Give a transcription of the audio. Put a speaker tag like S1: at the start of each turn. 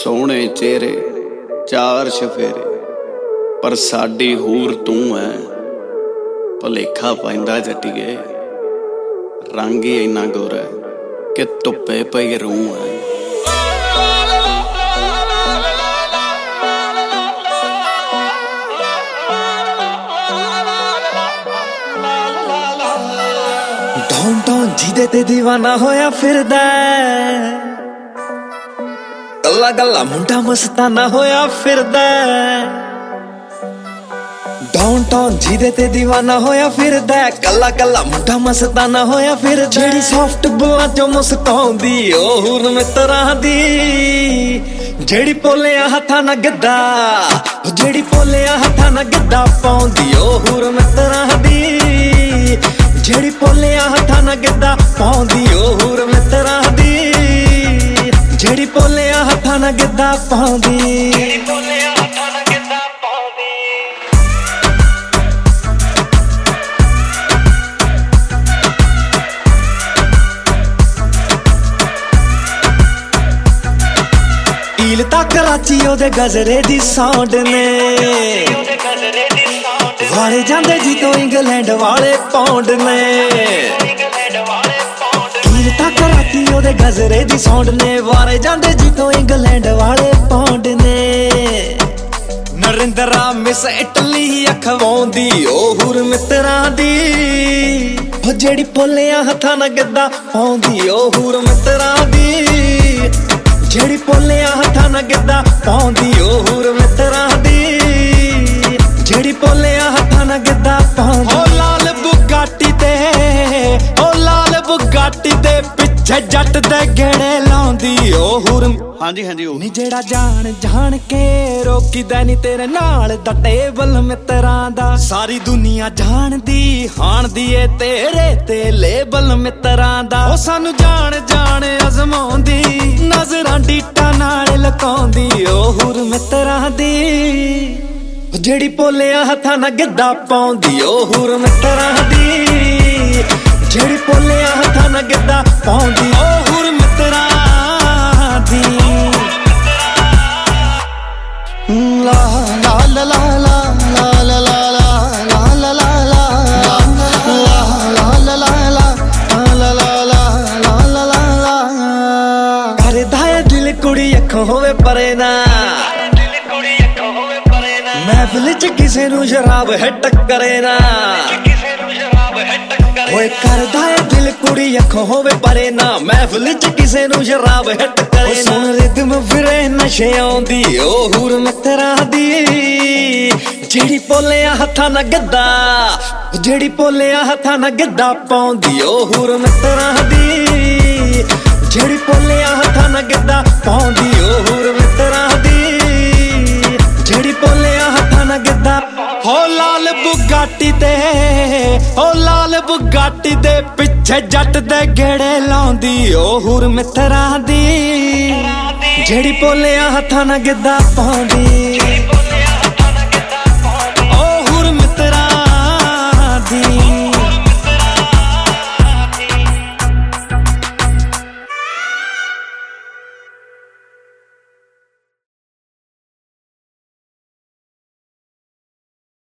S1: सोहणे चेहरे चार चफेरे पर साडी हूर तू है। भुलेखा पैंदा जट्टिए रंग ही इन्ना गोरा कि धुप्पे पई रूह है।
S2: ढों ढों जिदे ते दीवाना होया फिरदा, गल्ला गल्ला मुंडा मस्ताना होया फिरदा। ढों ढों जिदे ते दीवाना होया फिरदा, गल्ला गल्ला मुंडा मस्ताना होया फिरदा। जेड़ी सॉफ्ट बुल्लां चों मुस्काउंदी ओ हूर मित्तरां दी, जेड़ी पोलियां हत्थां नाल गिद्दा, जेड़ी पोलियां हत्थां नाल गिद्दा पाउंदी ओ हूर मित्तरां दी, जेड़ी पोलियां हत्थां नाल गिद्दा पाउंदी ओ हूर मित्तरां दी, जेड़ी पोलियां हत्थां नाल गिद्दा पाउंदी, जेड़ी पोलियां हत्थां नाल गिद्दा पाउंदी। ईल ता कराची ओदे गजरे दी साउंड ने, वाले जांदे जी तो इंग्लैंड वाले पाउंड ने। ईल ता कराची ओदे गजरे दी साउंड ने, वाले जांदे जी तो इंग्लैंड वाले पाउंड ने। नरिंदरा मिस इटली अखवाउंदी ओ हूर मित्तरां दी, ओ जेड़ी पोलियां हत्थां नाल गिद्दा पाउंदी ओ हूर मित्तरां दी, जेड़ी पोलियां हत्थां नाल गिद्दा पाउंदी ओ हूर मित्तरां दी, जेड़ी पोलियां हत्थां नाल गिद्दा पाउंदी। ओ लाल बुगाटी ते, ओ लाल बुगाटी ते पिछे जट दे गेड़े लाउंदी ओ हूर।
S1: हांजी हांजी
S2: नी जेड़ा जान जान के रोकीदा नी तेरे नाल दा टेबल मित्तरां दा, सारी दुनिया जानदी हाणदी ए तेरे ते लेबल मित्तरां दा। ओ सानू जान जान अजमाउंदी, नजरां डीटा नाल लकाउंदी ओ हूर मित्तरां दी, जेड़ी पोलियां हत्थां नाल गिद्दा पाउंदी ओ हूर मित्तरां दी, जेड़ी पोलियां हत्थां नाल गिद्दा पाउंदी ओ हूर मित्तरां दी। ला ला ला ला ला ला ला ला ला ला ला ला ला ला ला ला। करदा ए दिल कुड़ी अखों होवे परे ना, महफिल च किसे नू शराब है टक्करे ना। ओए करदा ए दिल कुड़ी अखों होवे परे ना, महफिल च किसे नू शराब है टक्करे ना। सुन रिदम फिरे नशे आउंदी ओ हूर मित्तरां दी, जेड़ी पोलियां हत्थां नाल गिद्दा, जेड़ी पोलियां हत्थां नाल गिद्दा पाउंदी ओ हूर मित्तरां दी, जेड़ी पोलियां हत्थां नाल गिद्दा पाउंदी ओ हूर मित्तरां दी, जेड़ी पोलियां हत्थां नाल गिद्दा। हो लाल बुगाटी ते, हो लाल बुगाटी दे पिछे जट दे गेड़े लाउंदी ओ हूर मित्तरां दी, जेड़ी पोलियां हत्थां नाल गिद्दा पाउंदी।